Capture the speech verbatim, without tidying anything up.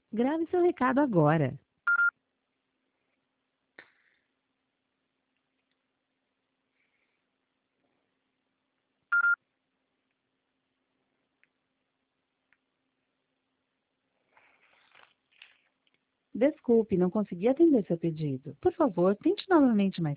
Grave seu recado agora. Desculpe, não consegui atender seu pedido. Por favor, tente novamente mais